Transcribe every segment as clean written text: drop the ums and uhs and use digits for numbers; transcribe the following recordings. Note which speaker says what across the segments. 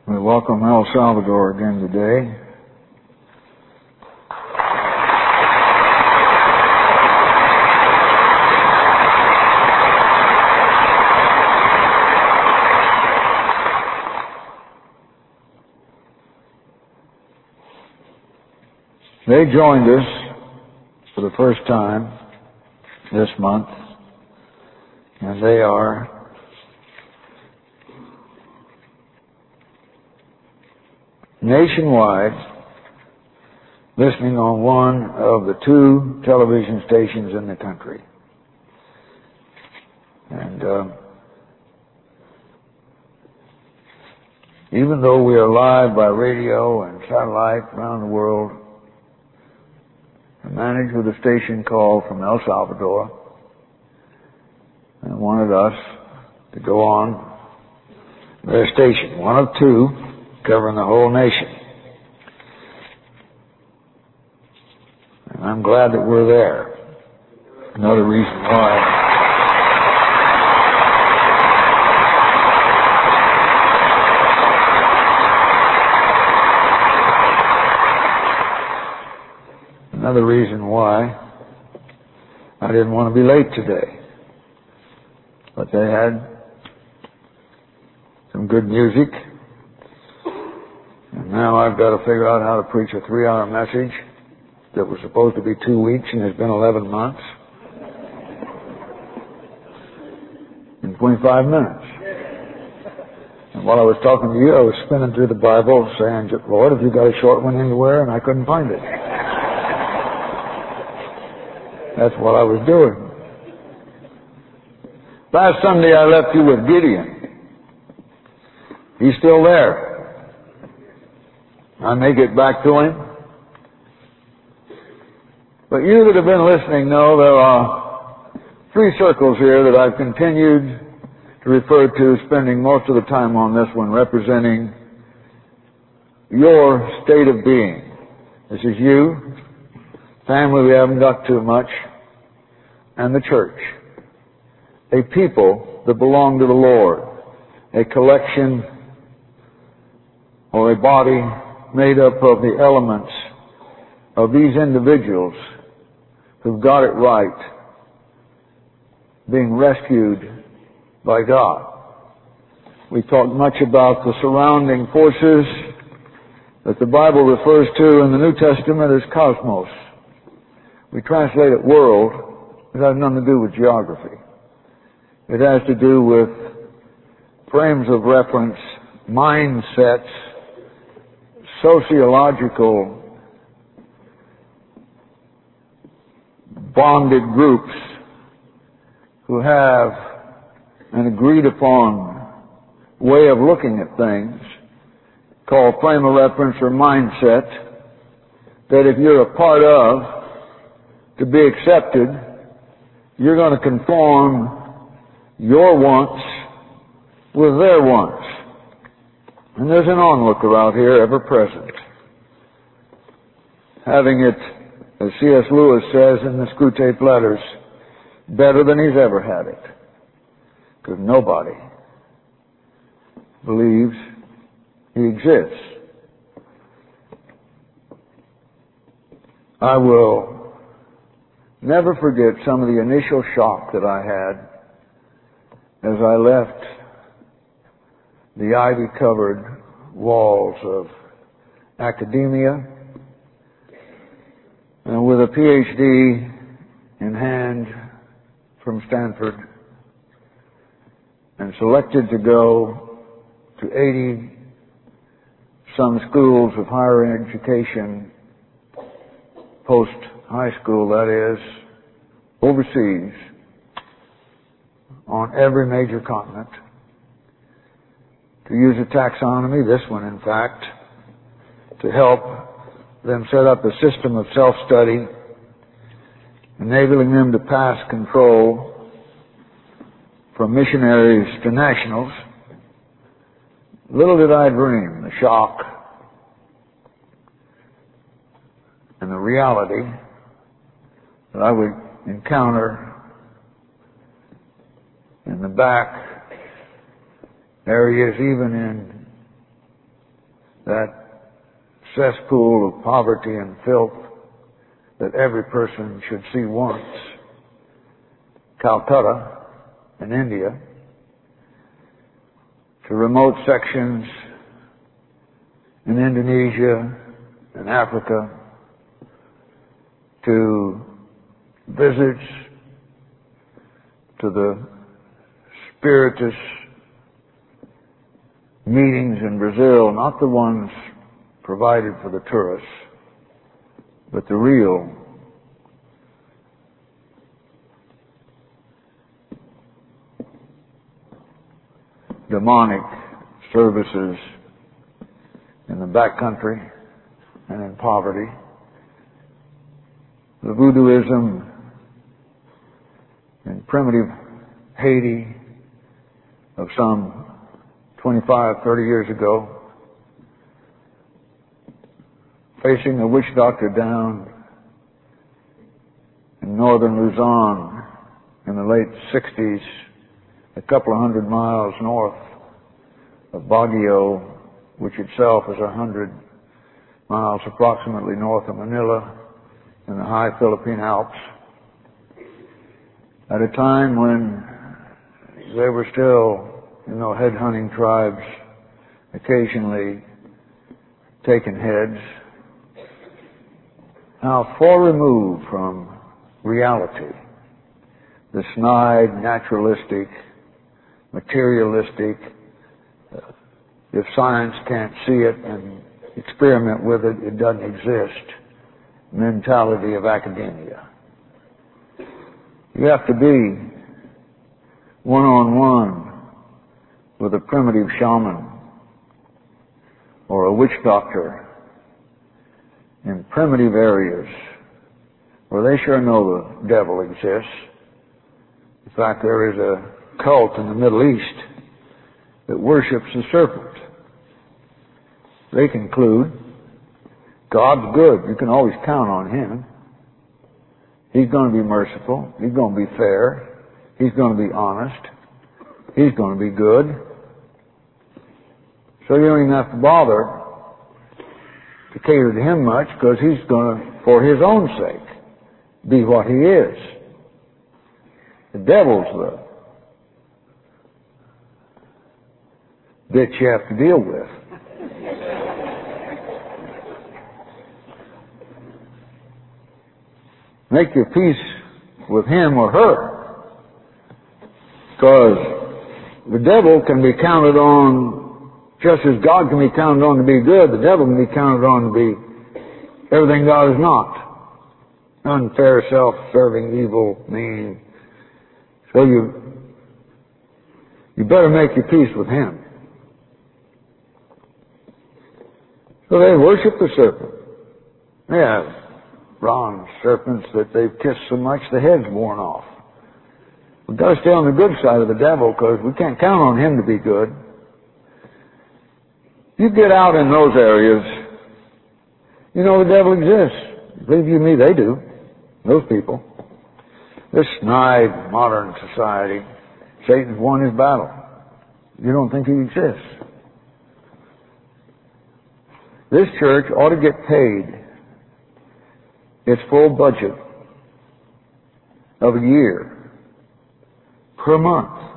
Speaker 1: We welcome El Salvador again today. They joined us for the first time this month, and they are nationwide listening on one of the two television stations in the country. And even though we are live by radio and satellite around the world, I managed with a station call from El Salvador and wanted us to go on their station, one of two, covering the whole nation. And I'm glad that we're there. Another reason why I didn't want to be late today. But they had some good music. And now I've got to figure out how to preach a 3-hour message that was supposed to be 2 weeks and has been 11 months in 25 minutes. And while I was talking to you, I was spinning through the Bible saying, Lord, have you got a short one anywhere? And I couldn't find it. That's what I was doing. Last Sunday I left you with Gideon. He's still there. I may get back to him. But you that have been listening know there are 3 circles here that I've continued to refer to, spending most of the time on this one, representing your state of being. This is you, family we haven't got too much, and the church. A people that belong to the Lord. A collection or a body made up of the elements of these individuals who've got it right, being rescued by God. We talked much about the surrounding forces that the Bible refers to in the New Testament as cosmos. We translate it world. It has nothing to do with geography. It has to do with frames of reference, mindsets, sociological bonded groups who have an agreed upon way of looking at things called frame of reference or mindset that if you're a part of, to be accepted, you're going to conform your wants with their wants. And there's an onlooker out here ever present, having it, as C.S. Lewis says in the Screwtape Letters, better than he's ever had it. Because nobody believes he exists. I will never forget some of the initial shock that I had as I left the ivy-covered walls of academia and with a PhD in hand from Stanford and selected to go to 80 some schools of higher education, post-high school that is, overseas, on every major continent, to use a taxonomy, this one in fact, to help them set up a system of self-study, enabling them to pass control from missionaries to nationals. Little did I dream the shock and the reality that I would encounter in the back areas, even in that cesspool of poverty and filth that every person should see once, Calcutta in India, to remote sections in Indonesia and Africa, to visits to the Spiritist meetings in Brazil, not the ones provided for the tourists, but the real demonic services in the backcountry and in poverty. The voodooism in primitive Haiti of some 25, 30 years ago, facing a witch doctor down in northern Luzon in the late 60s, a couple of 100 miles north of Baguio, which itself is 100 miles approximately north of Manila in the high Philippine Alps, at a time when they were still, head-hunting tribes occasionally taking heads. How far removed from reality the snide, naturalistic, materialistic, if science can't see it and experiment with it, it doesn't exist, mentality of academia. You have to be one-on-one with a primitive shaman or a witch doctor in primitive areas where they sure know the devil exists. In fact, there is a cult in the Middle East that worships the serpent. They conclude God's good. You can always count on Him. He's going to be merciful. He's going to be fair. He's going to be honest. He's going to be good. So you don't even have to bother to cater to Him much, because He's going to, for His own sake, be what He is. The devil's the bitch you have to deal with. Make your peace with him or her, because the devil can be counted on, just as God can be counted on to be good, the devil can be counted on to be everything God is not. Unfair, self-serving, evil, mean. So you better make your peace with him. So they worship the serpent. They have bronze serpents that they've kissed so much the head's worn off. We've got to stay on the good side of the devil, because we can't count on him to be good. You get out in those areas, you know the devil exists. Believe you me, they do. Those people. This snide modern society, Satan's won his battle. You don't think he exists. This church ought to get paid its full budget of a year per month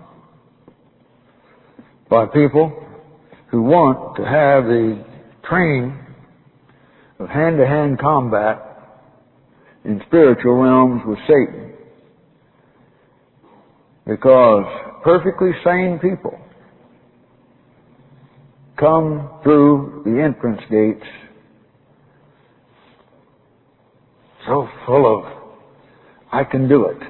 Speaker 1: by people who want to have the training of hand-to-hand combat in spiritual realms with Satan. Because perfectly sane people come through the entrance gates so full of, I can do it.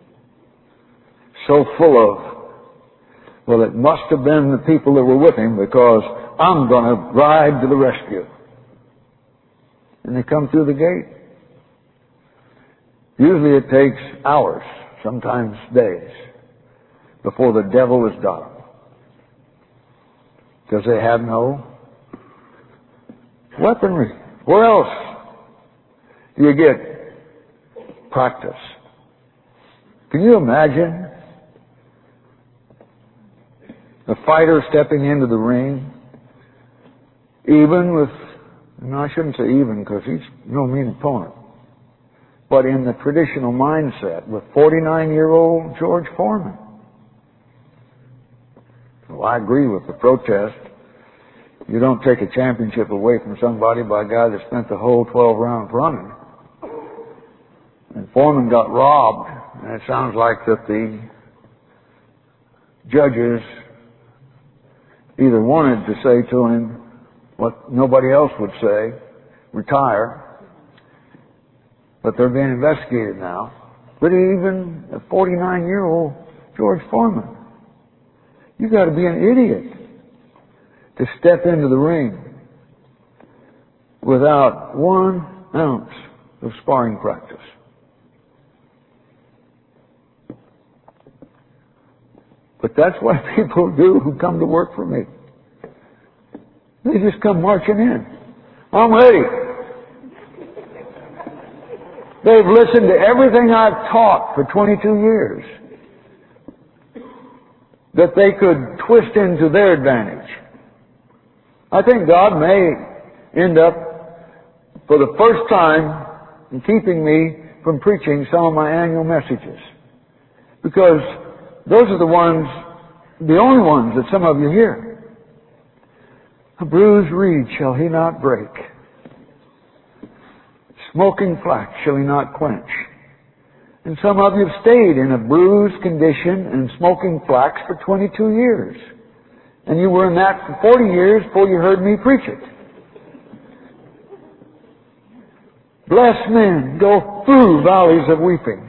Speaker 1: So full of, well, it must have been the people that were with him, because I'm going to ride to the rescue. And they come through the gate. Usually it takes hours, sometimes days, before the devil is got them. Because they have no weaponry. Where else do you get practice? Can you imagine a fighter stepping into the ring even with, no, I shouldn't say even because he's no mean opponent, but in the traditional mindset with 49-year-old George Foreman. Well, I agree with the protest. You don't take a championship away from somebody by a guy that spent the whole 12 rounds running. And Foreman got robbed, and it sounds like that the judges either wanted to say to him what nobody else would say, retire, but they're being investigated now. But even a 49-year-old George Foreman, you got to be an idiot to step into the ring without 1 ounce of sparring practice. But that's what people do who come to work for me. They just come marching in. I'm ready. They've listened to everything I've taught for 22 years that they could twist into their advantage. I think God may end up, for the first time, in keeping me from preaching some of my annual messages. Because those are the ones, the only ones that some of you hear. A bruised reed shall he not break. Smoking flax shall he not quench. And some of you have stayed in a bruised condition and smoking flax for 22 years. And you were in that for 40 years before you heard me preach it. Blessed men go through valleys of weeping.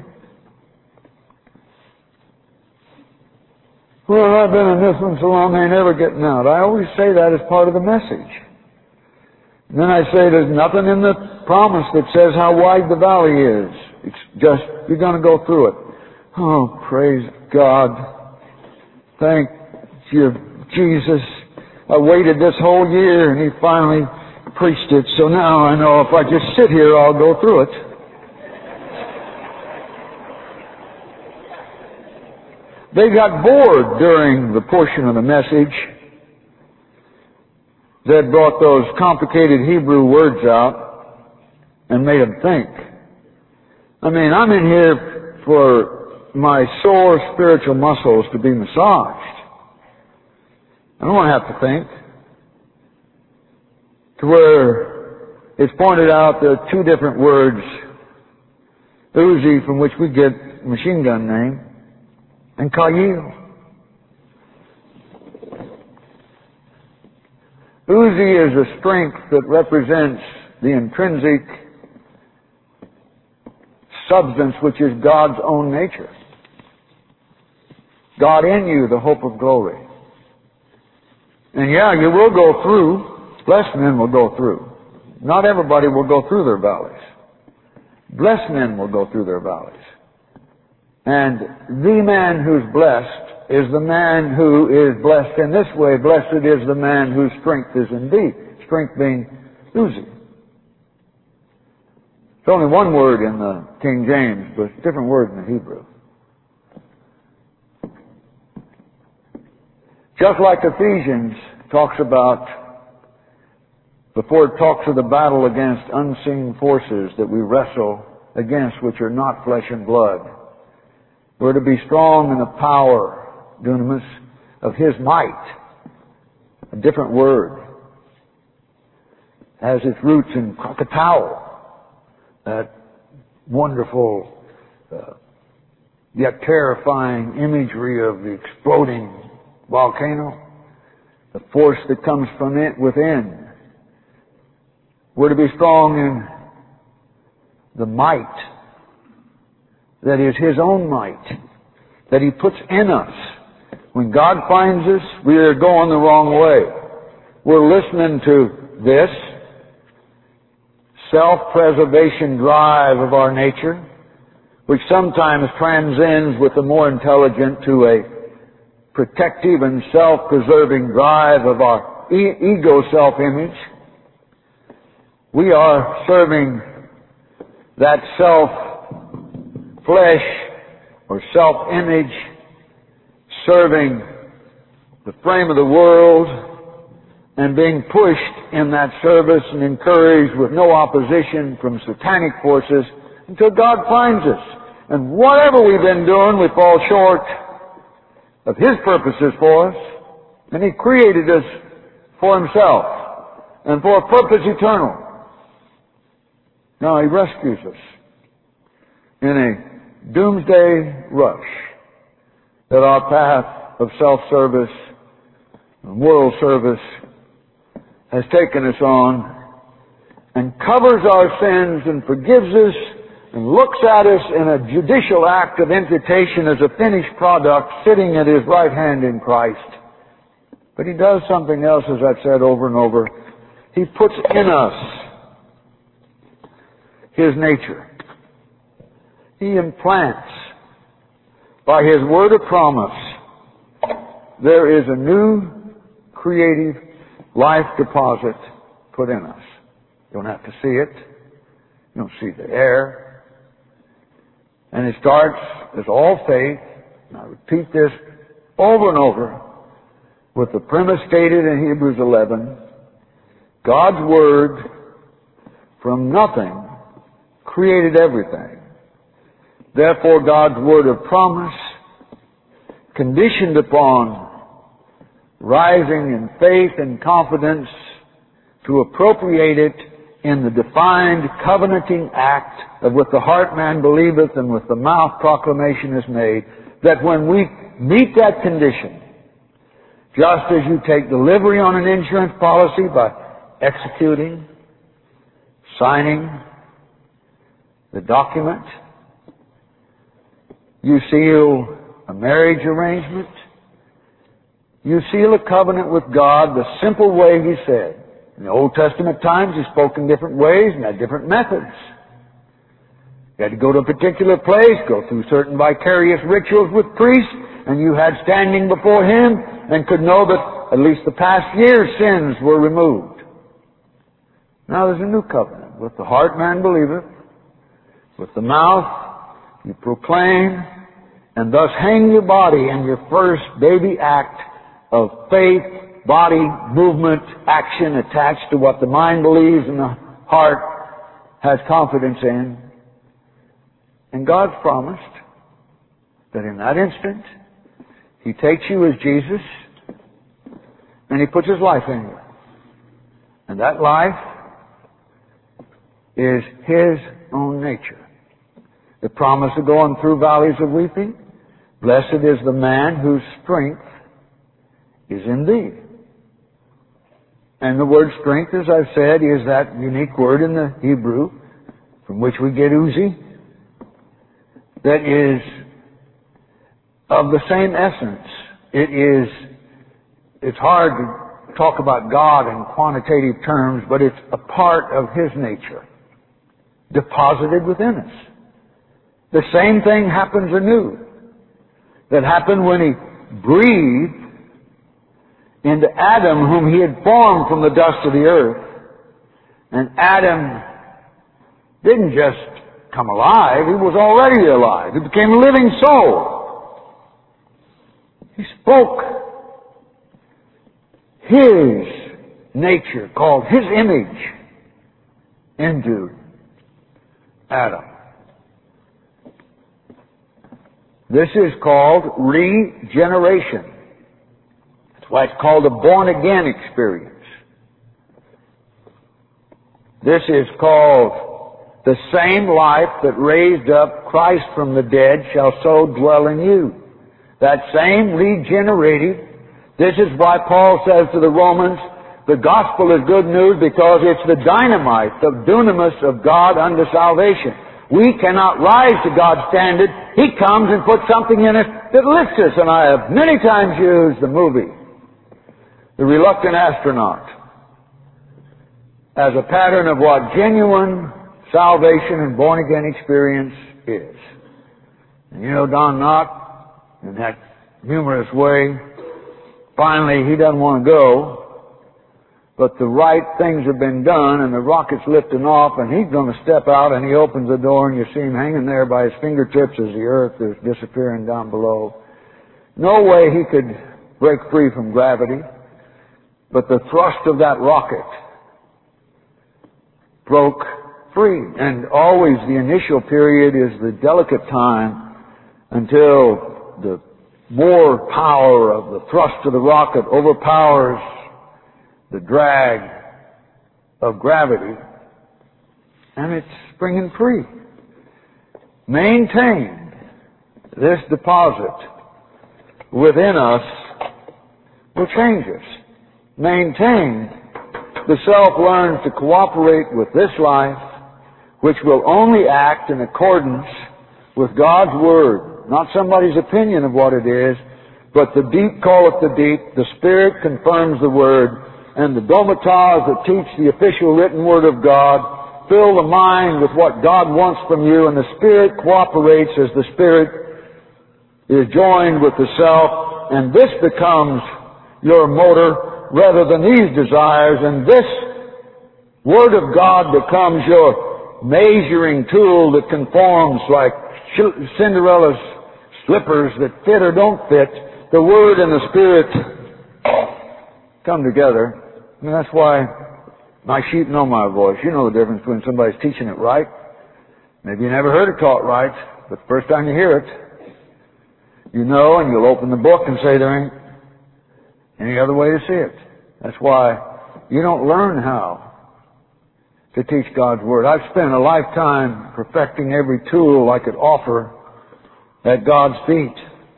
Speaker 1: Well, I've been in this one so long, I ain't ever getting out. I always say that as part of the message. And then I say there's nothing in the promise that says how wide the valley is. It's just, you're going to go through it. Oh, praise God. Thank you, Jesus. I waited this whole year and he finally preached it. So now I know if I just sit here, I'll go through it. They got bored during the portion of the message that brought those complicated Hebrew words out and made them think. I mean, I'm in here for my sore spiritual muscles to be massaged. I don't want to have to think. To where it's pointed out there are 2 different words, Uzi, from which we get machine gun name, and Kayil. Uzi is a strength that represents the intrinsic substance which is God's own nature. God in you, the hope of glory. And yeah, you will go through. Blessed men will go through. Not everybody will go through their valleys. Blessed men will go through their valleys. And the man who's blessed is the man who is blessed in this way. Blessed is the man whose strength is in thee. Strength being Uzi. It's only one word in the King James, but it's a different word in the Hebrew. Just like Ephesians talks about, before it talks of the battle against unseen forces that we wrestle against, which are not flesh and blood. We're to be strong in the power, dunamis, of His might. A different word. Has its roots in Krakatau, that wonderful, yet terrifying imagery of the exploding volcano. The force that comes from it within. We're to be strong in the might that is His own might, that He puts in us. When God finds us, we are going the wrong way. We're listening to this self-preservation drive of our nature, which sometimes transcends with the more intelligent to a protective and self-preserving drive of our ego self-image. We are serving that self-flesh or self-image, serving the frame of the world and being pushed in that service and encouraged with no opposition from satanic forces until God finds us. And whatever we've been doing, we fall short of His purposes for us. And He created us for Himself and for a purpose eternal. Now He rescues us in a doomsday rush that our path of self-service and world service has taken us on, and covers our sins and forgives us and looks at us in a judicial act of imputation as a finished product sitting at His right hand in Christ. But He does something else, as I've said over and over. He puts in us His nature. He implants by His word of promise. There is a new creative life deposit put in us. You don't have to see it. You don't see the air. And it starts as all faith, and I repeat this over and over, with the premise stated in Hebrews 11, God's Word from nothing created everything. Therefore God's Word of promise, conditioned upon rising in faith and confidence to appropriate it in the defined covenanting act of with the heart man believeth and with the mouth proclamation is made, that when we meet that condition, just as you take delivery on an insurance policy by executing, signing the document, you seal a marriage arrangement, you seal a covenant with God the simple way He said. In the Old Testament times, He spoke in different ways and had different methods. You had to go to a particular place, go through certain vicarious rituals with priests, and you had standing before Him and could know that at least the past year's sins were removed. Now there's a new covenant. With the heart man believeth, with the mouth you proclaim, and thus hang your body in your first baby act of faith, body, movement, action attached to what the mind believes and the heart has confidence in. And God's promised that in that instant, He takes you as Jesus and He puts His life in you. And that life is His own nature. The promise of going through valleys of weeping, blessed is the man whose strength is in thee. And the word strength, as I've said, is that unique word in the Hebrew from which we get Uzi, that is of the same essence. It's hard to talk about God in quantitative terms, but it's a part of His nature, deposited within us. The same thing happens anew that happened when He breathed into Adam, whom He had formed from the dust of the earth. And Adam didn't just come alive, he was already alive. He became a living soul. He spoke His nature, called His image, into Adam. This is called regeneration. That's why it's called a born-again experience. This is called the same life that raised up Christ from the dead shall so dwell in you. That same regenerated. This is why Paul says to the Romans, the gospel is good news because it's the dynamite, the dunamis of God unto salvation. We cannot rise to God's standard. He comes and puts something in us that lifts us. And I have many times used the movie, The Reluctant Astronaut, as a pattern of what genuine salvation and born-again experience is. And you know, Don Knott, in that humorous way, finally he doesn't want to go, but the right things have been done and the rocket's lifting off and he's going to step out and he opens the door and you see him hanging there by his fingertips as the earth is disappearing down below. No way he could break free from gravity. But the thrust of that rocket broke free. And always the initial period is the delicate time until the more power of the thrust of the rocket overpowers the drag of gravity, and it's springing free. Maintain this deposit within us will change us. Maintain the self learns to cooperate with this life, which will only act in accordance with God's Word, not somebody's opinion of what it is, but the deep calleth the deep, the Spirit confirms the Word, and the domitas that teach the official written Word of God fill the mind with what God wants from you, and the Spirit cooperates as the Spirit is joined with the self, and this becomes your motor rather than these desires, and this Word of God becomes your measuring tool that conforms like Cinderella's slippers that fit or don't fit. The Word and the Spirit come together. And that's why my sheep know my voice. You know the difference between somebody's teaching it right. Maybe you never heard it taught right, but the first time you hear it, you know, and you'll open the book and say there ain't any other way to see it. That's why you don't learn how to teach God's Word. I've spent a lifetime perfecting every tool I could offer at God's feet.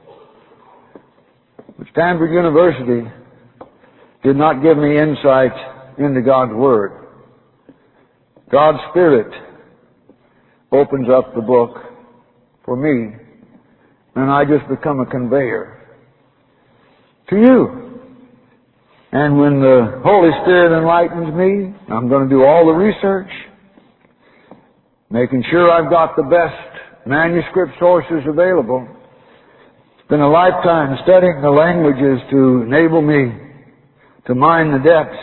Speaker 1: But Stanford University did not give me insight into God's Word. God's Spirit opens up the book for me, and I just become a conveyor to you. And when the Holy Spirit enlightens me, I'm going to do all the research, making sure I've got the best manuscript sources available. It's been a lifetime studying the languages to enable me to mine the depths.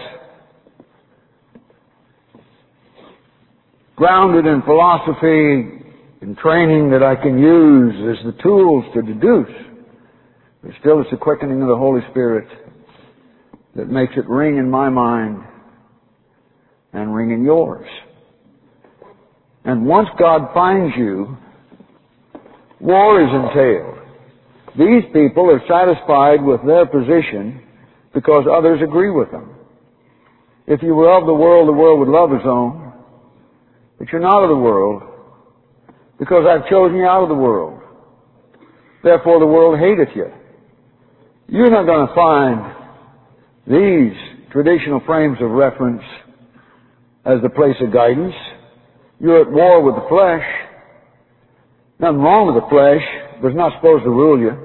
Speaker 1: Grounded in philosophy and training that I can use as the tools to deduce. But still it's the quickening of the Holy Spirit that makes it ring in my mind and ring in yours. And once God finds you, war is entailed. These people are satisfied with their position because others agree with them. If you were of the world would love his own. But you're not of the world because I've chosen you out of the world. Therefore the world hateth you. You're not going to find these traditional frames of reference as the place of guidance. You're at war with the flesh. Nothing wrong with the flesh, but it's not supposed to rule you.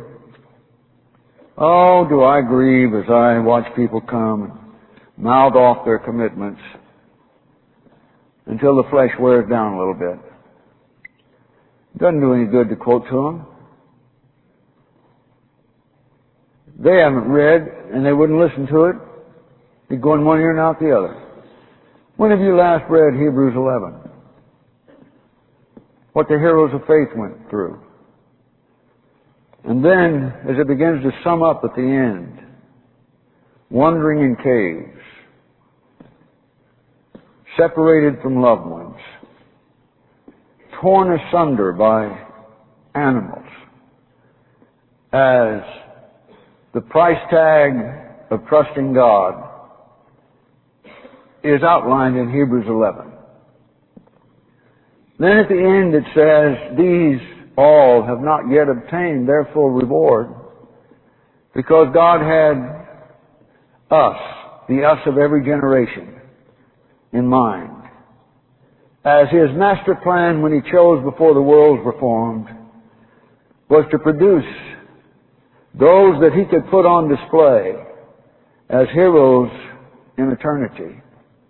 Speaker 1: Oh, do I grieve as I watch people come and mouth off their commitments until the flesh wears down a little bit. It doesn't do any good to quote to them. They haven't read, and they wouldn't listen to it. You'd go in one ear and out the other. When have you last read Hebrews 11? What the heroes of faith went through. And then, as it begins to sum up at the end, wandering in caves, separated from loved ones, torn asunder by animals, as the price tag of trusting God is outlined in Hebrews 11. Then at the end it says, these all have not yet obtained their full reward, because God had us, the us of every generation, in mind. As His master plan when He chose before the worlds were formed was to produce those that He could put on display as heroes in eternity,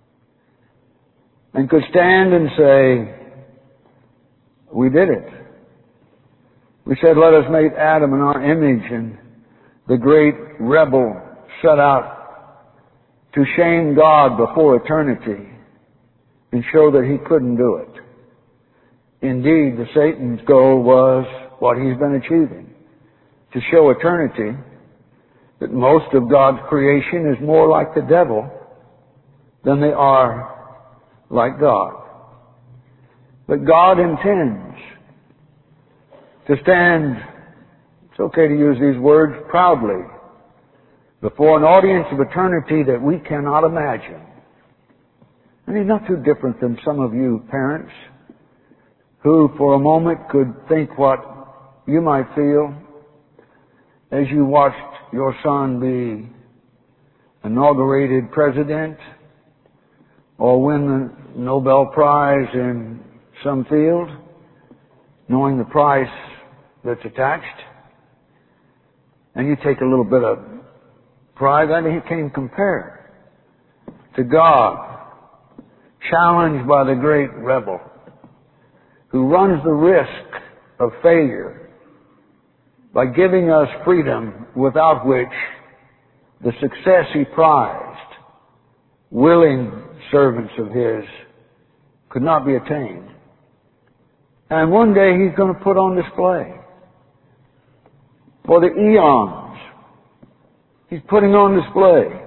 Speaker 1: and could stand and say, we did it. We said, let us make Adam in our image, and the great rebel set out to shame God before eternity and show that he couldn't do it. Indeed, the Satan's goal was what he's been achieving, to show eternity that most of God's creation is more like the devil than they are like God. But God intends to stand, it's okay to use these words, proudly before an audience of eternity that we cannot imagine. And He's not too different than some of you parents who for a moment could think what you might feel as you watched your son be inaugurated president or win the Nobel Prize in some field, knowing the price that's attached. And you take a little bit of pride, that He can't compare to God, challenged by the great rebel who runs the risk of failure by giving us freedom without which the success He prized, willing servants of His, could not be attained. And one day He's going to put on display for the eons. He's putting on display.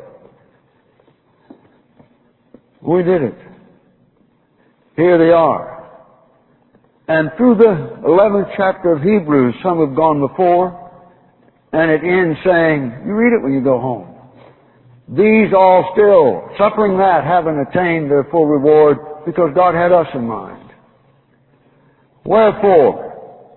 Speaker 1: We did it. Here they are. And through the 11th chapter of Hebrews, some have gone before, and it ends saying, you read it when you go home. These all still, suffering that, haven't attained their full reward because God had us in mind. Wherefore,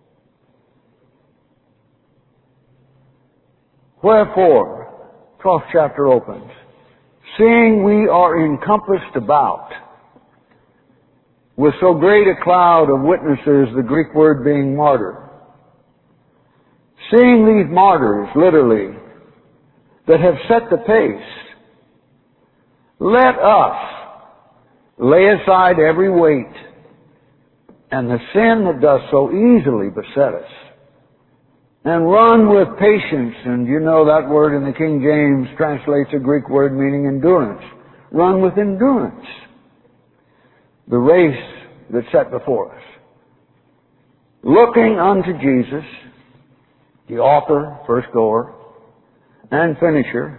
Speaker 1: 12th chapter opens, seeing we are encompassed about with so great a cloud of witnesses, the Greek word being martyr. Seeing these martyrs, literally, that have set the pace, let us lay aside every weight and the sin that does so easily beset us, and run with patience. And you know that word in the King James translates a Greek word meaning endurance. Run with endurance the race that's set before us, looking unto Jesus, the author, first goer, and finisher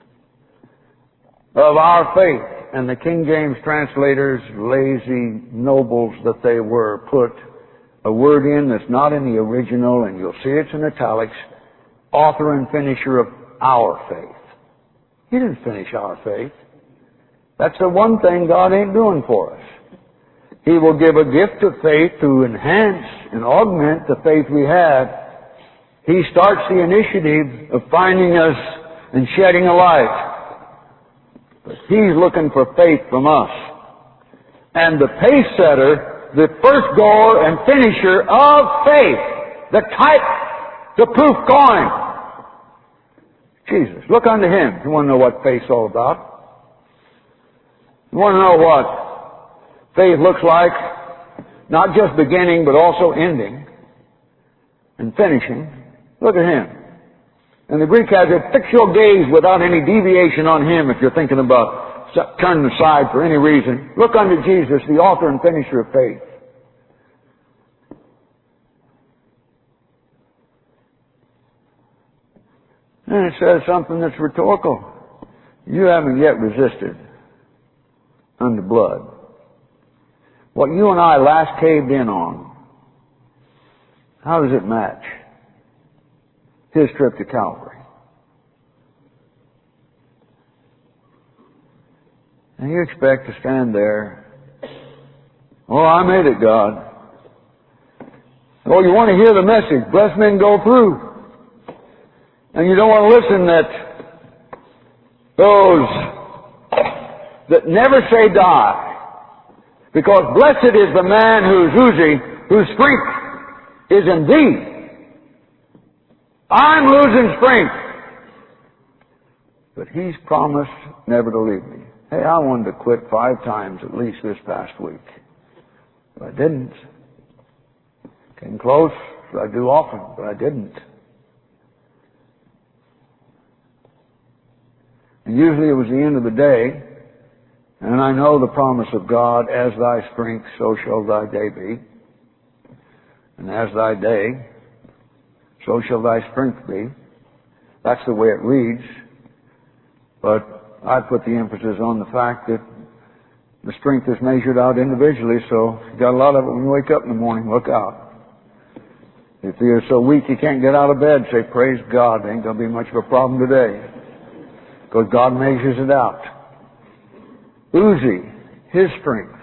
Speaker 1: of our faith. And the King James translators, lazy nobles that they were, put a word in that's not in the original, and you'll see it's in italics, author and finisher of our faith. He didn't finish our faith. That's the one thing God ain't doing for us. He will give a gift of faith to enhance and augment the faith we have. He starts the initiative of finding us and shedding a light. But He's looking for faith from us. And the pace setter, the first goer and finisher of faith, the type, the proof going, Jesus. Look unto Him. You want to know what faith's all about? You want to know what faith looks like? Not just beginning, but also ending and finishing. Look at Him. And the Greek has it, fix your gaze without any deviation on Him if you're thinking about turning aside for any reason. Look unto Jesus, the author and finisher of faith. And it says something that's rhetorical. You haven't yet resisted unto blood. What you and I last caved in on, how does it match His trip to Calvary? And you expect to stand there, oh, I made it, God. Oh, you want to hear the message, blessed men go through. And you don't want to listen that those that never say die. Because blessed is the man whose strength is in thee. I'm losing strength. But He's promised never to leave me. Hey, I wanted to quit 5 times at least this past week. But I didn't. Came close, as I do often, but I didn't. And usually it was the end of the day, and I know the promise of God, as thy strength, so shall thy day be. And as thy day, so shall thy strength be. That's the way it reads. But I put the emphasis on the fact that the strength is measured out individually, so if you got a lot of it when you wake up in the morning, look out. If you're so weak you can't get out of bed, say, praise God. Ain't going to be much of a problem today. Because God measures it out. Uzi, his strength.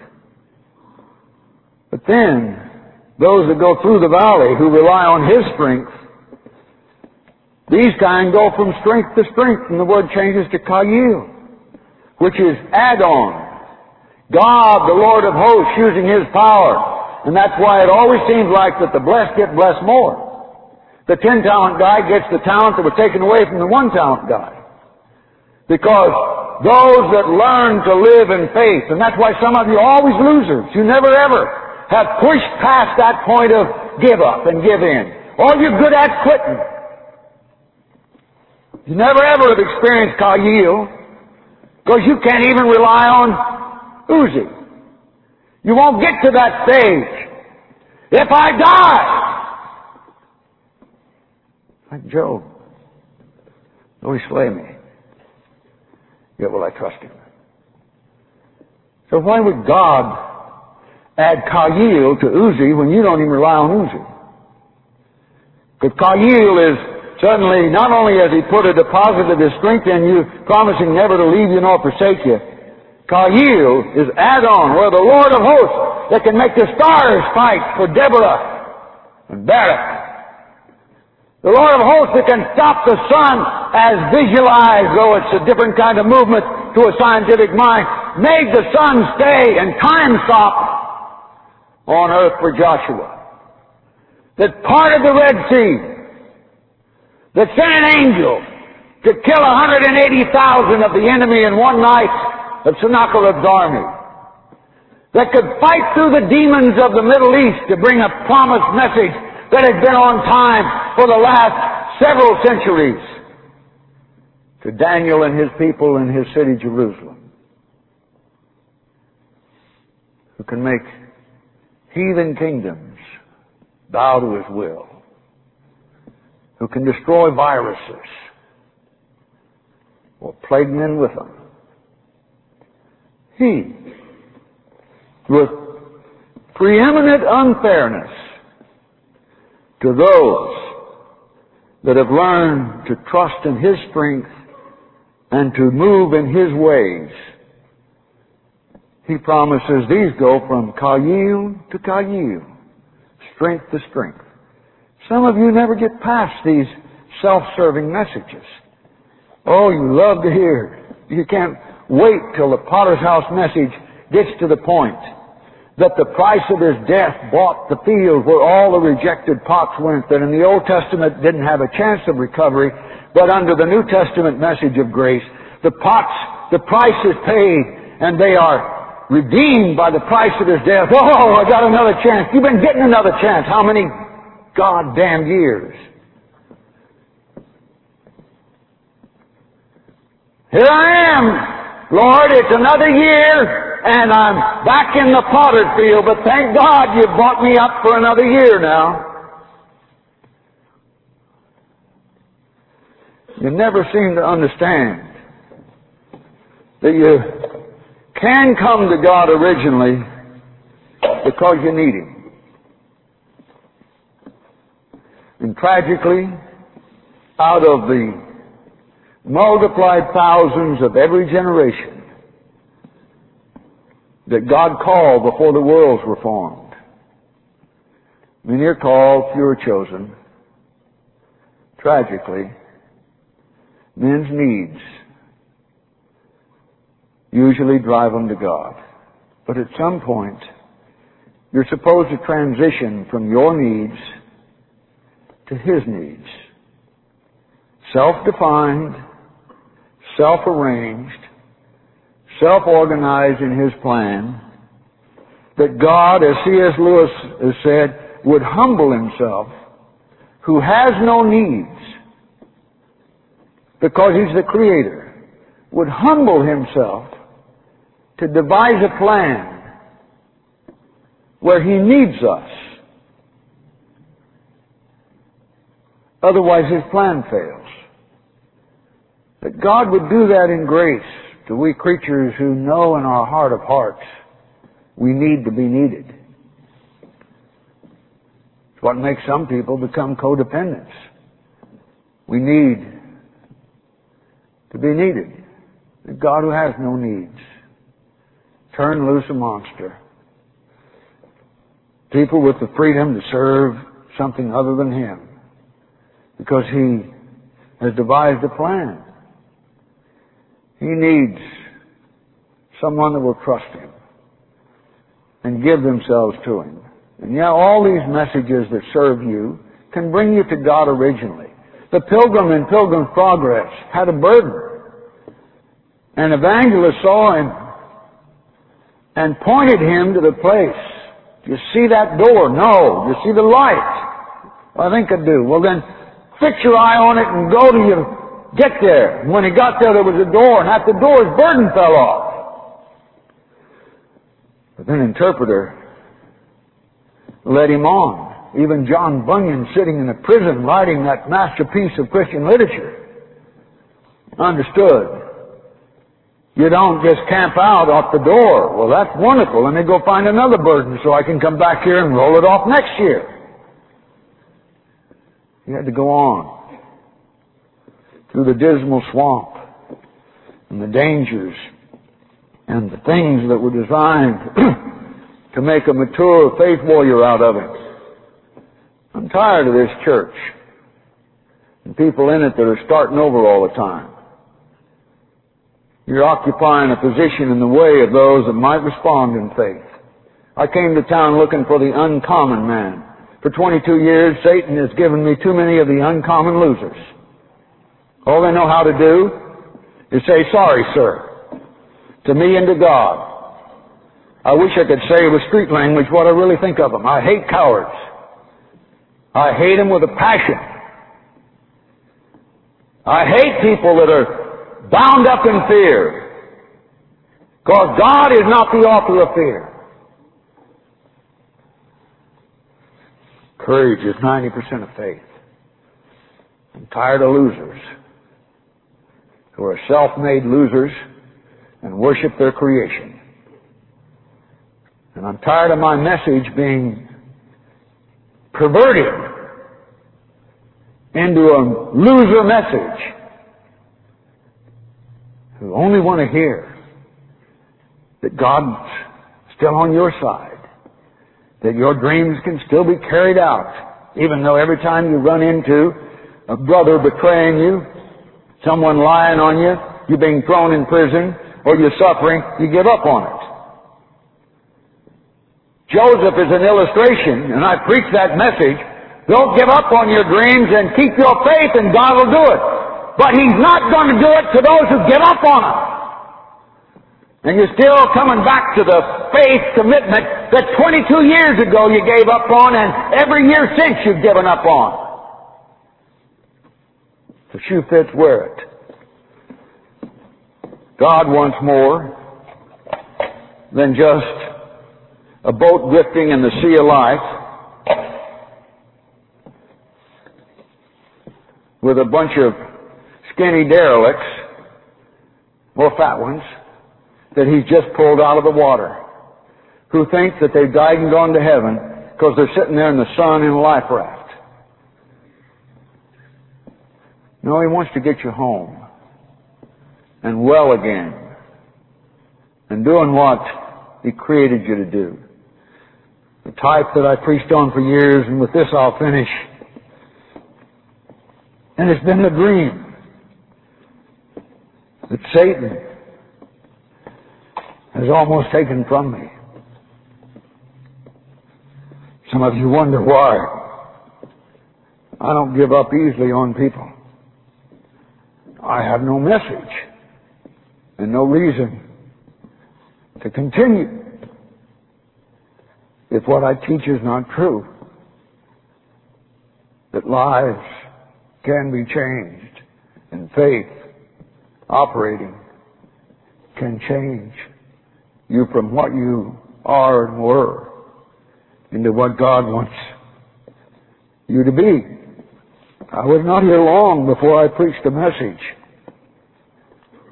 Speaker 1: But then, those that go through the valley who rely on his strength, these kind go from strength to strength, and the word changes to Kayil, which is add-on. God, the Lord of hosts, using his power. And that's why it always seems like that the blessed get blessed more. The 10-talent guy gets the talent that was taken away from the 1-talent guy. Because those that learn to live in faith, and that's why some of you are always losers. You never ever have pushed past that point of give up and give in. All you're good at quitting. You never ever have experienced Kayil, because you can't even rely on Uzi. You won't get to that stage. If I die, like Job, though he slay me, yet will I trust him. So why would God add Kayil to Uzi when you don't even rely on Uzi? Because Kayil is certainly, not only has he put a deposit of his strength in you, promising never to leave you nor forsake you, Kayil is add-on, where the Lord of hosts that can make the stars fight for Deborah and Barak. The Lord of hosts that can stop the sun as visualized, though it's a different kind of movement to a scientific mind, made the sun stay and time stop on earth for Joshua. That parted the Red Sea. That sent an angel to kill 180,000 of the enemy in one night of Sennacherib's army. That could fight through the demons of the Middle East to bring a promised message that had been on time for the last several centuries to Daniel and his people in his city Jerusalem. Who can make heathen kingdoms bow to his will. Who can destroy viruses or plague men with them. He, with preeminent unfairness to those that have learned to trust in his strength and to move in his ways, he promises these go from Kayil to Kayil, strength to strength. Some of you never get past these self-serving messages. Oh, you love to hear. You can't wait till the Potter's House message gets to the point that the price of his death bought the field where all the rejected pots went, that in the Old Testament didn't have a chance of recovery, but under the New Testament message of grace, the pots, the price is paid, and they are redeemed by the price of his death. Oh, I got another chance. You've been getting another chance. How many goddamn years? Here I am. Lord, it's another year, and I'm back in the potter's field, but thank God you brought me up for another year now. You never seem to understand that you can come to God originally because you need Him. And tragically, out of the multiplied thousands of every generation that God called before the worlds were formed, many are called, few are chosen. Tragically, men's needs usually drive them to God. But at some point, you're supposed to transition from your needs to His needs. Self-defined, self-arranged, self-organized in His plan, that God, as C.S. Lewis has said, would humble Himself, who has no needs, because He's the Creator, would humble Himself to devise a plan where He needs us. Otherwise His plan fails. That God would do that in grace to we creatures who know in our heart of hearts we need to be needed. It's what makes some people become codependents. We need to be needed. The God who has no needs turn loose a monster. People with the freedom to serve something other than Him because He has devised a plan. He needs someone that will trust Him and give themselves to Him. And yet all these messages that serve you can bring you to God originally. The pilgrim in Pilgrim's Progress had a burden. An evangelist saw him and pointed him to the place. Do you see that door? No. Do you see the light? I think I do. Well then, fix your eye on it and go till you get there. And when he got there, there was a door, and at the door his burden fell off. But then an interpreter led him on. Even John Bunyan, sitting in a prison writing that masterpiece of Christian literature, understood. You don't just camp out off the door. Well, that's wonderful. Let me go find another burden so I can come back here and roll it off next year. He had to go on through the dismal swamp and the dangers and the things that were designed to make a mature faith warrior out of him. I'm tired of this church and people in it that are starting over all the time. You're occupying a position in the way of those that might respond in faith. I came to town looking for the uncommon man. For 22 years, Satan has given me too many of the uncommon losers. All they know how to do is say, sorry, sir, to me and to God. I wish I could say with street language what I really think of them. I hate cowards. I hate them with a passion. I hate people that are bound up in fear. Because God is not the author of fear. Courage is 90% of faith. I'm tired of losers who are self-made losers and worship their creation. And I'm tired of my message being perverted into a loser message who only want to hear that God's still on your side, that your dreams can still be carried out, even though every time you run into a brother betraying you, someone lying on you, you're being thrown in prison, or you're suffering, you give up on it. Joseph is an illustration, and I preach that message. Don't give up on your dreams and keep your faith, and God will do it. But He's not going to do it to those who give up on Him. And you're still coming back to the faith commitment that 22 years ago you gave up on, and every year since you've given up on. If the shoe fits, wear it. God wants more than just a boat drifting in the sea of life with a bunch of skinny derelicts, or fat ones, that He's just pulled out of the water, who think that they've died and gone to heaven because they're sitting there in the sun in a life raft. No, He wants to get you home and well again and doing what He created you to do. The type that I preached on for years, and with this I'll finish. And it's been the dream that Satan has almost taken from me. Some of you wonder why I don't give up easily on people. I have no message and no reason to continue if what I teach is not true. That lives can be changed, and faith operating can change you from what you are and were into what God wants you to be. I was not here long before I preached a message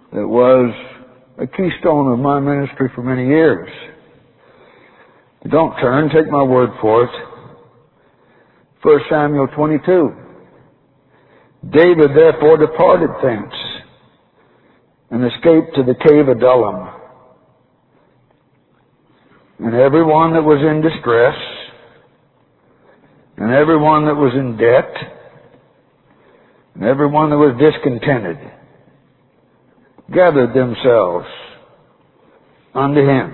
Speaker 1: that was a keystone of my ministry for many years. Don't turn, take my word for it. 1 Samuel 22. David therefore departed thence and escaped to the cave of Adullam. And everyone that was in distress, and everyone that was in debt, and everyone that was discontented, gathered themselves unto him.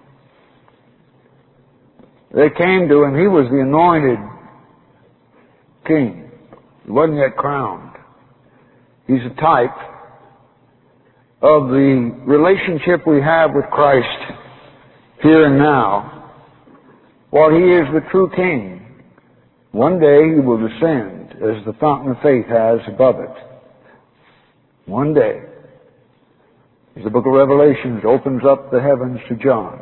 Speaker 1: They came to him. He was the anointed king. He wasn't yet crowned. He's a type of the relationship we have with Christ here and now. While he is the true king, one day he will descend as the fountain of faith has above it. One day, as the book of Revelations opens up the heavens to John,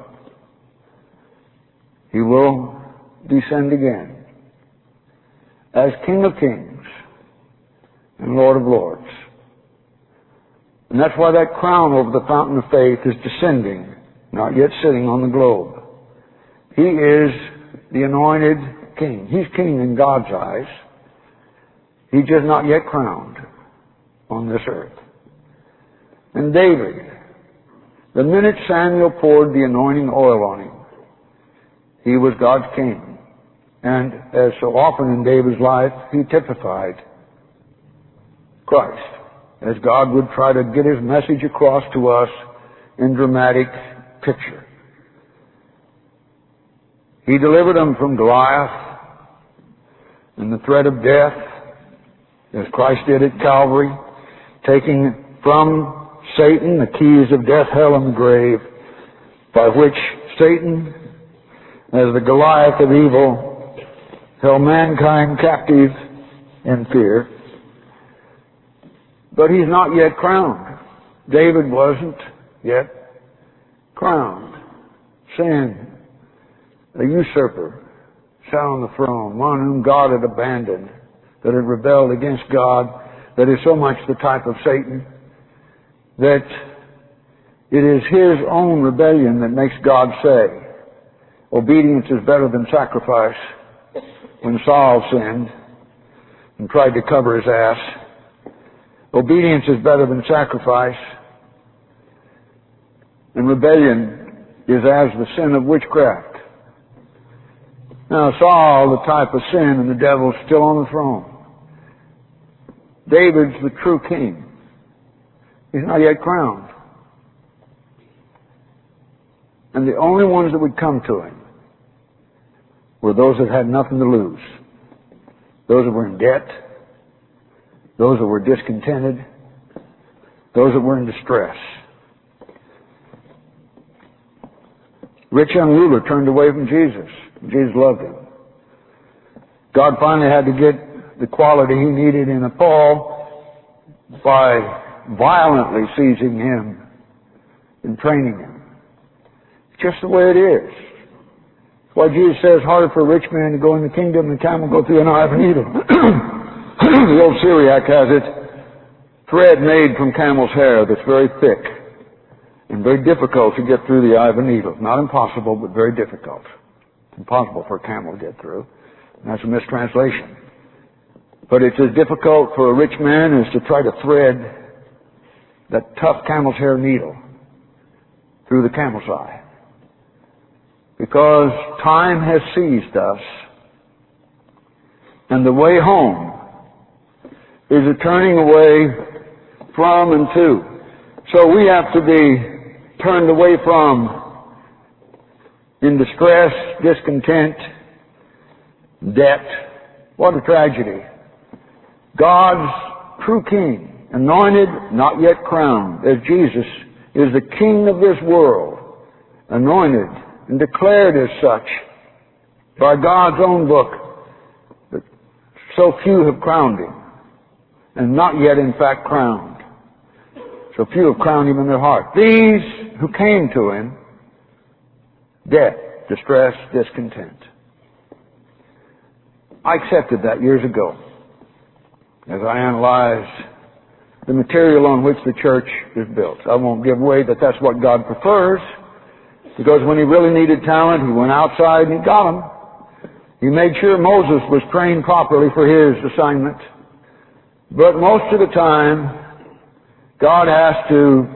Speaker 1: he will descend again as King of Kings and Lord of Lords. And that's why that crown over the fountain of faith is descending, not yet sitting on the globe. He is the anointed king. He's king in God's eyes. He's just not yet crowned on this earth. And David, the minute Samuel poured the anointing oil on him, he was God's king. And as so often in David's life, he typified Christ, as God would try to get his message across to us in dramatic picture. He delivered them from Goliath and the threat of death, as Christ did at Calvary, taking from Satan the keys of death, hell, and the grave, by which Satan, as the Goliath of evil, held mankind captive in fear. But he's not yet crowned. David wasn't yet crowned. Sin, a usurper, sat on the throne, one whom God had abandoned, that had rebelled against God, that is so much the type of Satan, that it is his own rebellion that makes God say, obedience is better than sacrifice. When Saul sinned and tried to cover his ass, obedience is better than sacrifice. And rebellion is as the sin of witchcraft. Now Saul, the type of sin, and the devil's still on the throne. David's the true king. He's not yet crowned. And the only ones that would come to him were those that had nothing to lose. Those that were in debt. Those that were discontented. Those that were in distress. Rich young ruler turned away from Jesus. Jesus loved him. God finally had to get the quality he needed in a Paul by violently seizing him and training him. It's just the way it is. That's why Jesus says, harder for a rich man to go in the kingdom than a camel go through an eye of a needle. The old Syriac has it, thread made from camel's hair that's very thick and very difficult to get through the eye of a needle. Not impossible, but very difficult. It's impossible for a camel to get through. And that's a mistranslation. But it's as difficult for a rich man as to try to thread that tough camel's hair needle through the camel's eye. Because time has seized us, and the way home is a turning away from and to. So we have to be turned away from in distress, discontent, debt. What a tragedy. God's true king, anointed, not yet crowned, as Jesus is the king of this world, anointed and declared as such by God's own book, that so few have crowned him, and not yet in fact crowned. So few have crowned him in their heart. These who came to him, debt, distress, discontent. I accepted that years ago as I analyzed the material on which the church is built. I won't give away that that's what God prefers, because when He really needed talent, He went outside and He got them. He made sure Moses was trained properly for his assignment. But most of the time, God has to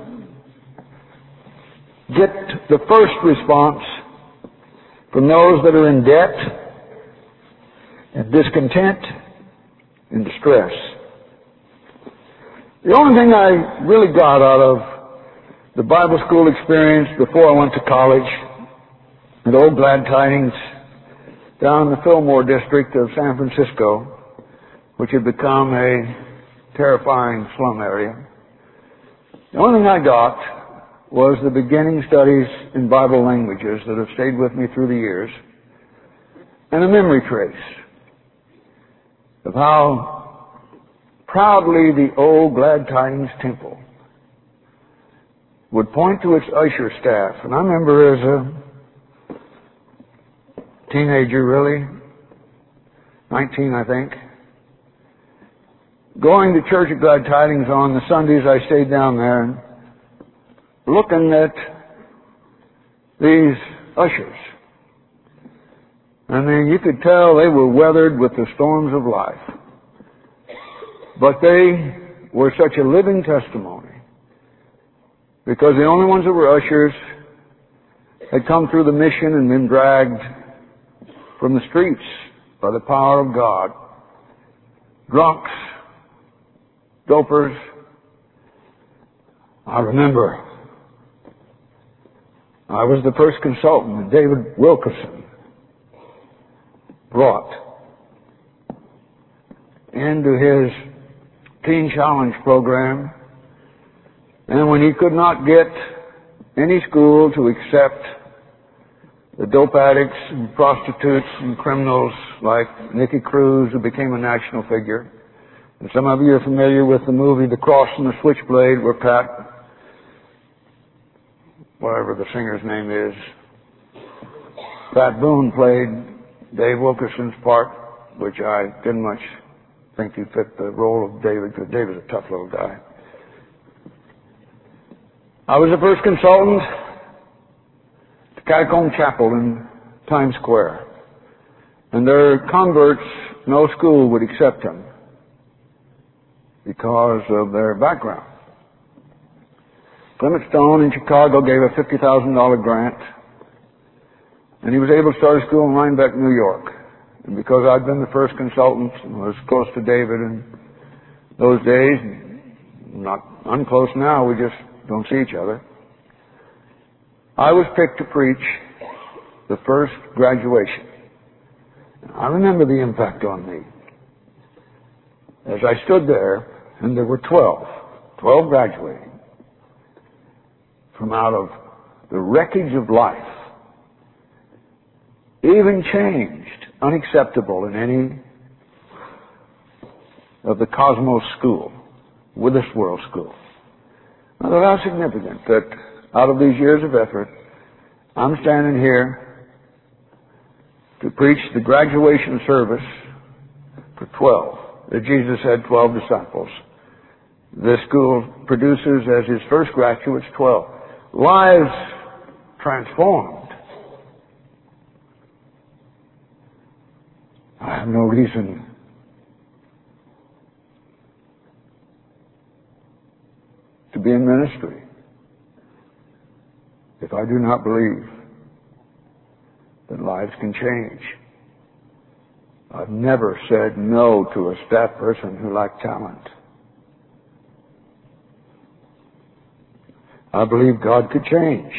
Speaker 1: get the first response from those that are in debt and discontent and distress. The only thing I really got out of the Bible school experience before I went to college at Old Glad Tidings down in the Fillmore district of San Francisco, which had become a terrifying slum area. The only thing I got was the beginning studies in Bible languages that have stayed with me through the years, and a memory trace of how proudly the Old Glad Tidings Temple would point to its usher staff. And I remember as a teenager, really, 19 I think, going to church at Glad Tidings on the Sundays I stayed down there and looking at these ushers. I mean, you could tell they were weathered with the storms of life. But they were such a living testimony, because the only ones that were ushers had come through the mission and been dragged from the streets by the power of God. Drunks, dopers. I remember I was the first consultant that David Wilkerson brought into his Teen Challenge program. And when he could not get any school to accept the dope addicts and prostitutes and criminals like Nicky Cruz, who became a national figure. And some of you are familiar with the movie The Cross and the Switchblade, where whatever the singer's name is, Pat Boone played Dave Wilkerson's part, which I didn't much think he fit the role of David, because David's a tough little guy. I was the first consultant to Catacomb Chapel in Times Square. And their converts, no school would accept them because of their background. Clement Stone in Chicago gave a $50,000 grant, and he was able to start a school in Rhinebeck, New York. And because I'd been the first consultant and was close to David in those days, not unclose now, we just don't see each other, I was picked to preach the first graduation. I remember the impact on me. As I stood there, and there were 12 graduating from out of the wreckage of life, even changed, unacceptable in any of the Cosmos School, with this world school. Now, how significant that out of these years of effort, I'm standing here to preach the graduation service for 12. That Jesus had 12 disciples. This school produces as his first graduates 12. Lives transformed. I have no reason to be in ministry if I do not believe that lives can change. I've never said no to a staff person who lacked talent. I believe God could change.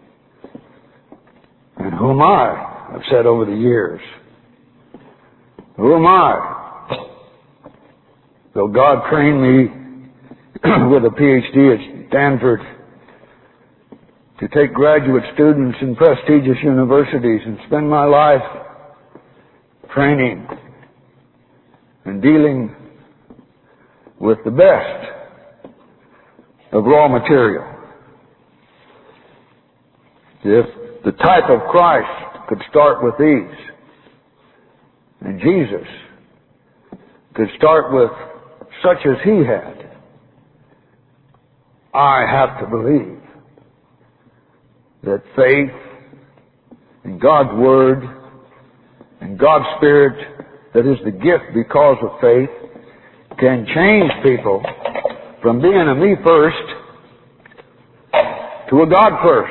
Speaker 1: And who am I? I've said over the years. Who am I? Though God trained me with a PhD at Stanford to take graduate students in prestigious universities and spend my life training and dealing with the best of raw material. If the type of Christ could start with these, and Jesus could start with such as he had, I have to believe that faith in God's Word and God's Spirit, that is the gift because of faith, can change people from being a me first to a God first.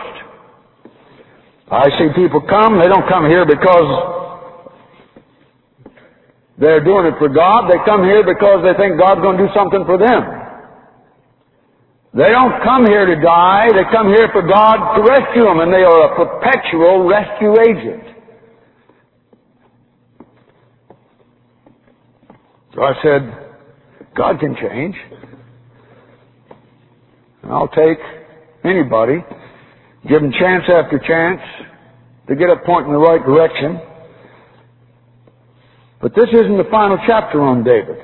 Speaker 1: I see people come, they don't come here because they're doing it for God. They come here because they think God's going to do something for them. They don't come here to die. They come here for God to rescue them, and they are a perpetual rescue agent. So I said, God can change. And I'll take anybody, give them chance after chance to get a point in the right direction. But this isn't the final chapter on David.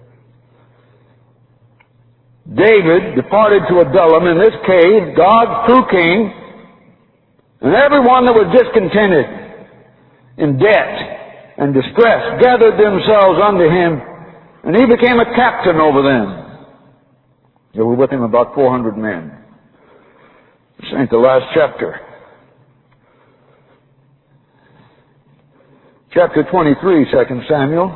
Speaker 1: David departed to Adullam. In this cave, God's true king, and everyone that was discontented, in debt and distress, gathered themselves unto him, and he became a captain over them. There were with him about 400 men. This ain't the last chapter. Chapter 23, 2 Samuel.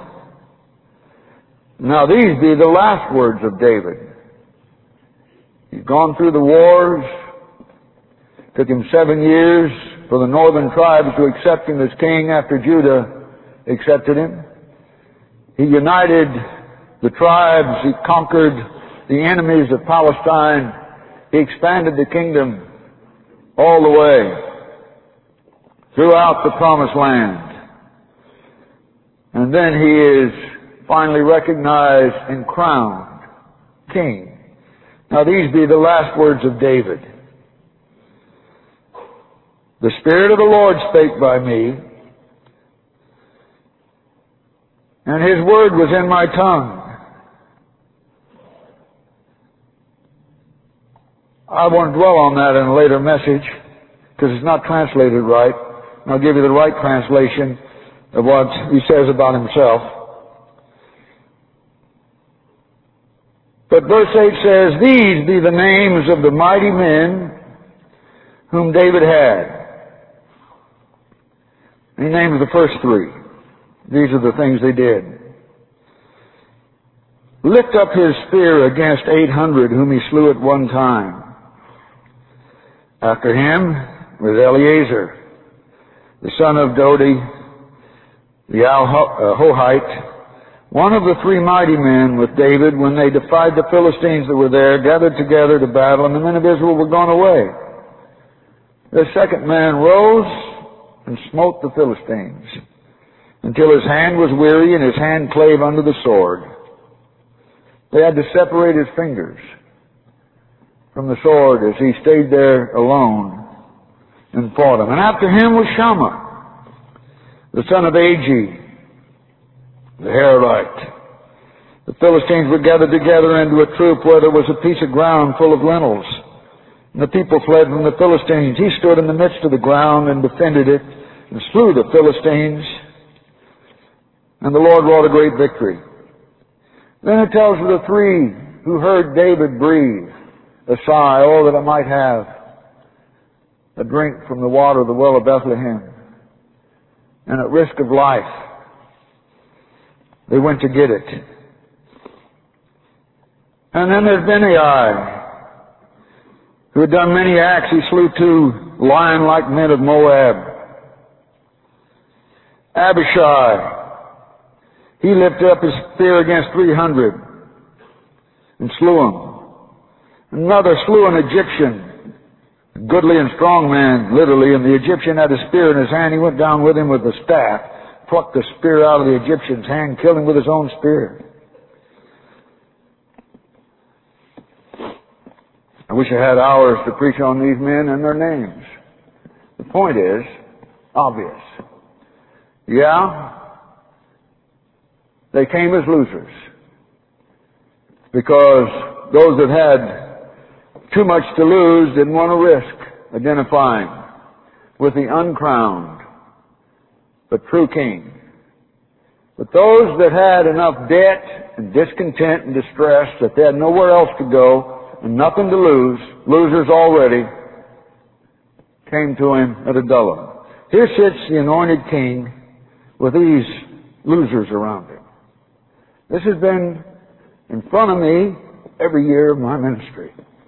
Speaker 1: Now these be the last words of David. He's gone through the wars. Took him 7 years for the northern tribes to accept him as king after Judah accepted him. He united the tribes. He conquered the enemies of Palestine. He expanded the kingdom all the way throughout the promised land. And then he is finally recognized and crowned king. Now these be the last words of David. The Spirit of the Lord spake by me, and His word was in my tongue. I won't dwell on that in a later message, because it's not translated right. And I'll give you the right translation of what he says about himself. But verse 8 says, These be the names of the mighty men whom David had. He names the first 3. These are the things they did. Lift up his spear against 800 whom he slew at one time. After him was Eleazar, the son of Dodi, the Ahohite, one of the 3 mighty men with David when they defied the Philistines that were there, gathered together to battle, and the men of Israel were gone away. The second man rose and smote the Philistines until his hand was weary and his hand clave under the sword. They had to separate his fingers from the sword as he stayed there alone and fought him. And after him was Shammah, the son of Agi, the Herite. The Philistines were gathered together into a troop where there was a piece of ground full of lentils. And the people fled from the Philistines. He stood in the midst of the ground and defended it and slew the Philistines. And the Lord wrought a great victory. Then it tells of the 3 who heard David breathe a sigh, oh, that I might have a drink from the water of the well of Bethlehem. And at risk of life, they went to get it. And then there's Benaiah, who had done many acts. He slew 2 lion-like men of Moab. Abishai, he lifted up his spear against 300 and slew them. Another slew an Egyptian, a goodly and strong man, literally, and the Egyptian had a spear in his hand. He went down with him with a staff, plucked the spear out of the Egyptian's hand, killed him with his own spear. I wish I had hours to preach on these men and their names. The point is obvious. Yeah, they came as losers because those that had too much to lose didn't want to risk identifying with the uncrowned but true king. But those that had enough debt and discontent and distress that they had nowhere else to go and nothing to lose, losers already, came to him at Adullam. Here sits the anointed king with these losers around him. This has been in front of me every year of my ministry.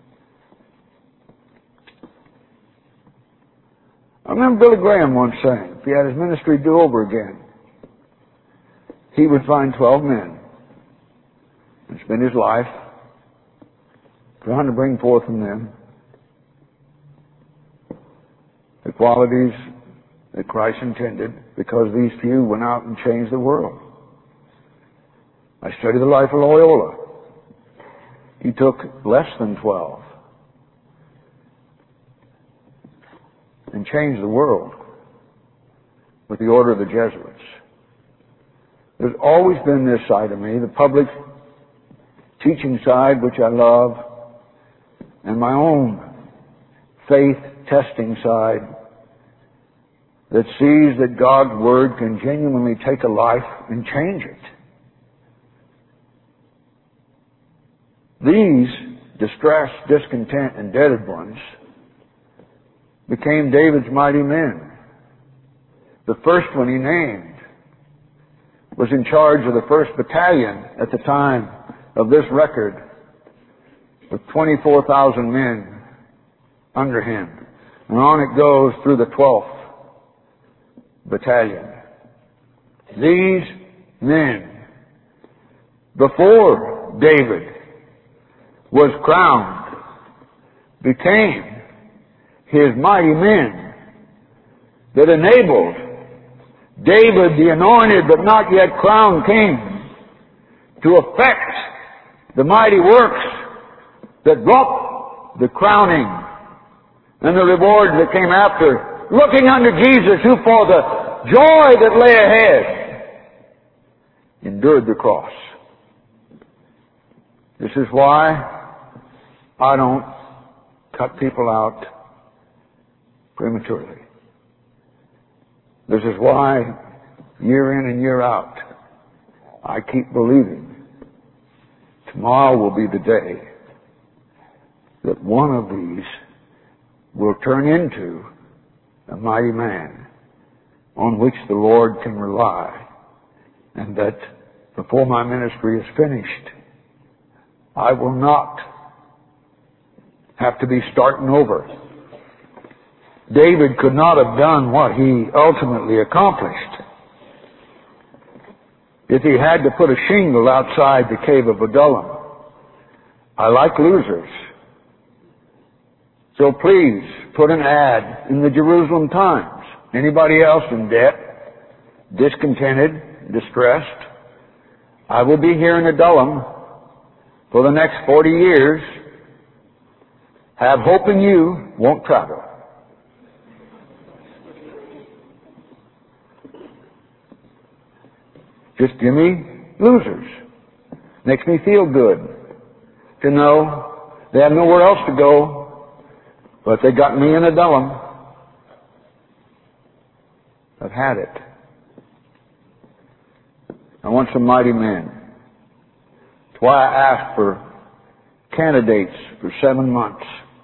Speaker 1: I remember Billy Graham once saying, if he had his ministry do over again, he would find 12 men and spend his life trying to bring forth from them the qualities that Christ intended, because these few went out and changed the world. I studied the life of Loyola. He took less than 12 and changed the world with the order of the Jesuits. There's always been this side of me, the public teaching side, which I love, and my own faith testing side that sees that God's Word can genuinely take a life and change it. These distressed, discontent, and indebted ones became David's mighty men. The first one he named was in charge of the 1st Battalion at the time of this record, with 24,000 men under him. And on it goes through the 12th Battalion. These men, before David was crowned, became his mighty men that enabled David, the anointed but not yet crowned king, to effect the mighty works that brought the crowning and the rewards that came after, looking unto Jesus, who for the joy that lay ahead endured the cross. This is why I don't cut people out prematurely. This is why, year in and year out, I keep believing tomorrow will be the day that one of these will turn into a mighty man on which the Lord can rely, and that before my ministry is finished, I will not have to be starting over. David could not have done what he ultimately accomplished if he had to put a shingle outside the cave of Adullam. I like losers. So please put an ad in the Jerusalem Times. Anybody else in debt, discontented, distressed? I will be here in Adullam for the next 40 years. Have hope in you, won't travel. Just give me losers. Makes me feel good to know they have nowhere else to go, but they got me in Adullam. I've had it. I want some mighty men. That's why I asked for candidates for 7 months.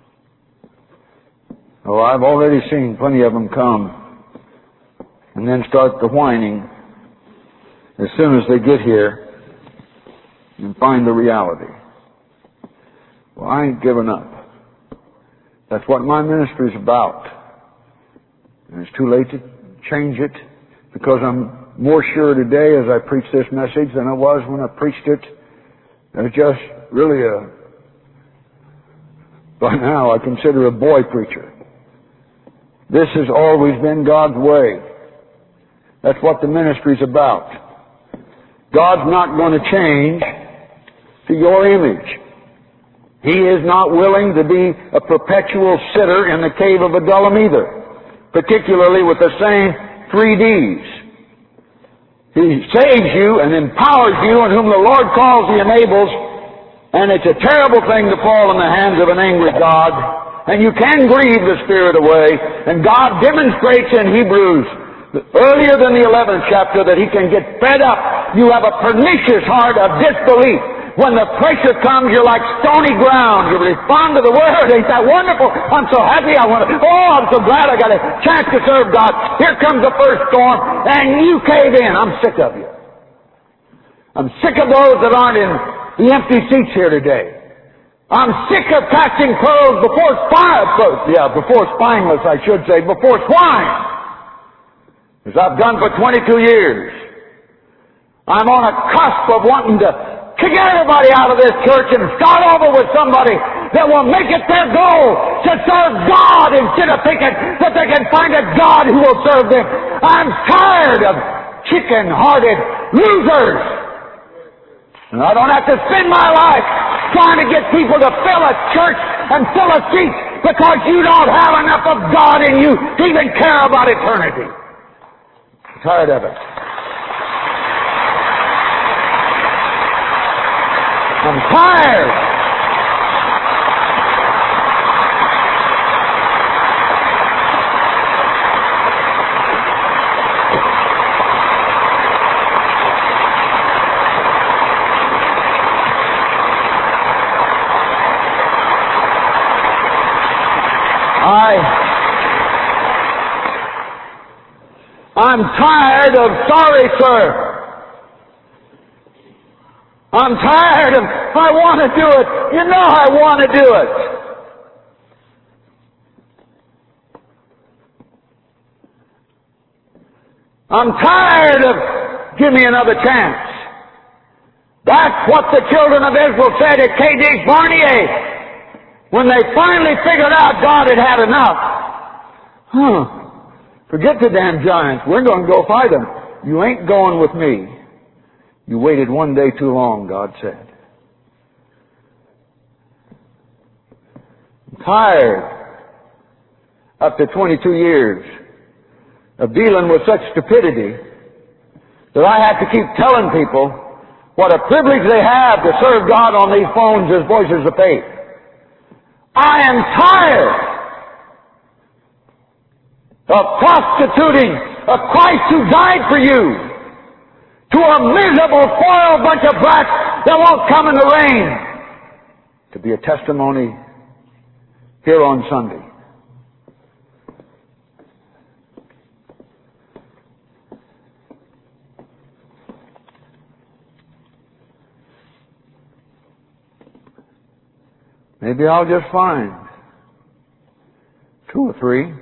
Speaker 1: Oh, I've already seen plenty of them come and then start the whining as soon as they get here and find the reality. Well, I ain't giving up. That's what my ministry is about. And it's too late to change it, because I'm more sure today as I preach this message than I was when I preached it. It's just really by now I consider a boy preacher. This has always been God's way. That's what the ministry's about. God's not going to change to your image. He is not willing to be a perpetual sitter in the cave of Adullam either, particularly with the same 3 Ds. He saves you and empowers you, and whom the Lord calls, He enables, and it's a terrible thing to fall in the hands of an angry God. And you can grieve the Spirit away. And God demonstrates in Hebrews, earlier than the 11th chapter, that He can get fed up. You have a pernicious heart of disbelief. when the pressure comes, you're like stony ground. You respond to the Word. Ain't that wonderful? I'm so happy. I'm so glad I got a chance to serve God. Here comes the first storm, and you cave in. I'm sick of you. I'm sick of those that aren't in the empty seats here today. I'm sick of casting pearls before spineless, I should say, before swine. As I've done for 22 years. I'm on a cusp of wanting to kick everybody out of this church and start over with somebody that will make it their goal to serve God instead of thinking that they can find a God who will serve them. I'm tired of chicken-hearted losers. And I don't have to spend my life trying to get people to fill a church and fill a seat because you don't have enough of God in you to even care about eternity. I'm tired of it. I'm tired. I'm tired of sorry, sir. I'm tired of, I want to do it. You know I want to do it. I'm tired of, give me another chance. That's what the children of Israel said at Kadesh Barnea when they finally figured out God had had enough. Forget the damn giants. We're going to go fight them. You ain't going with me. You waited one day too long, God said. I'm tired, after 22 years, of dealing with such stupidity that I have to keep telling people what a privilege they have to serve God on these phones as voices of faith. I am tired of prostituting a Christ who died for you to a miserable, spoiled bunch of brats that won't come in the rain to be a testimony here on Sunday. Maybe I'll just find 2 or 3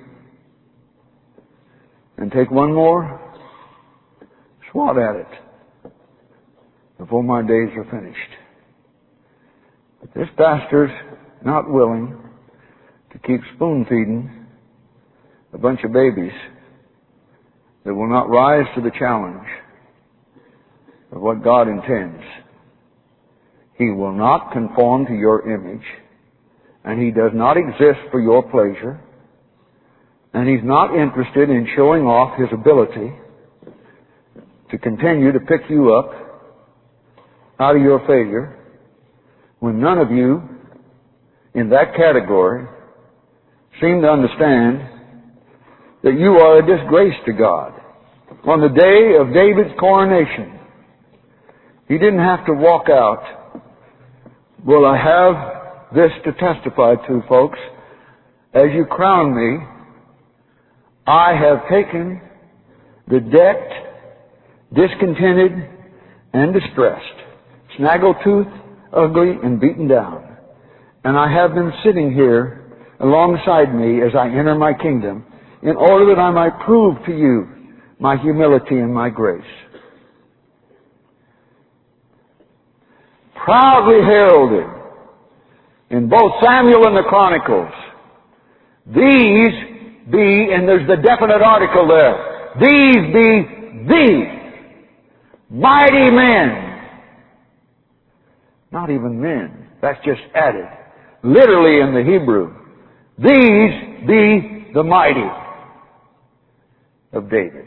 Speaker 1: and take one more swat at it before my days are finished. But this pastor's not willing to keep spoon-feeding a bunch of babies that will not rise to the challenge of what God intends. He will not conform to your image, and He does not exist for your pleasure, and He's not interested in showing off His ability to continue to pick you up out of your failure when none of you in that category seem to understand that you are a disgrace to God. On the day of David's coronation, he didn't have to walk out, well, I have this to testify to, folks. As you crown me, I have taken the decked, discontented, and distressed, snaggletooth, ugly, and beaten down. And I have them sitting here alongside me as I enter my kingdom in order that I might prove to you my humility and my grace. Proudly heralded in both Samuel and the Chronicles, these be, and there's the definite article there, these be the mighty men. Not even men. That's just added. Literally in the Hebrew. These be the mighty of David.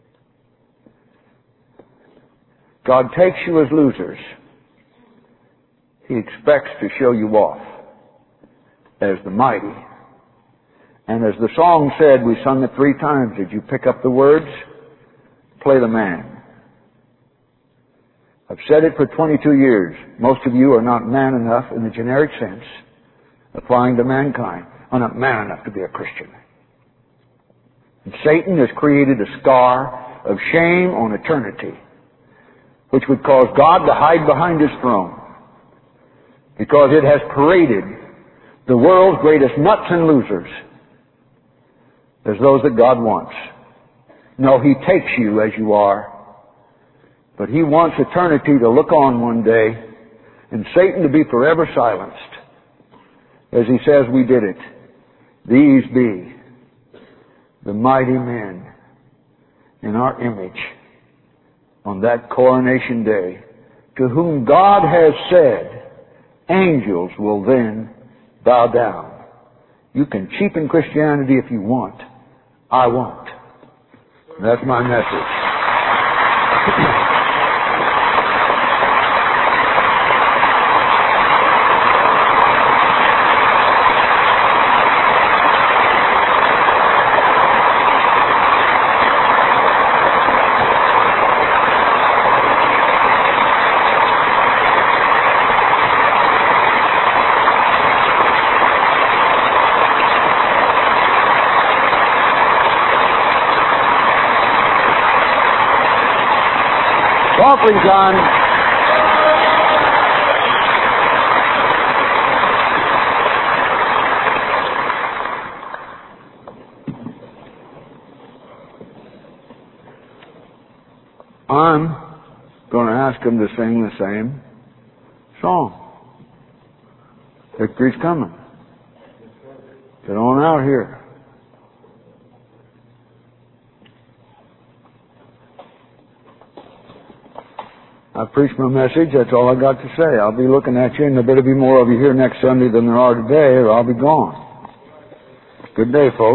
Speaker 1: God takes you as losers. He expects to show you off as the mighty. And as the song said, we sung it 3 times. Did you pick up the words? Play the man. I've said it for 22 years. Most of you are not man enough in the generic sense, applying to mankind, are not man enough to be a Christian. And Satan has created a scar of shame on eternity, which would cause God to hide behind His throne, because it has paraded the world's greatest nuts and losers as those that God wants. No, He takes you as you are, but He wants eternity to look on one day and Satan to be forever silenced. As He says, we did it. These be the mighty men in our image on that coronation day, to whom God has said, angels will then bow down. You can cheapen Christianity if you want. I won't. That's my message. Offering time. I'm going to ask them to sing the same song. Victory's coming. Get on out here. I preached my message. That's all I got to say. I'll be looking at you, and there better be more of you here next Sunday than there are today, or I'll be gone. Good day, folks.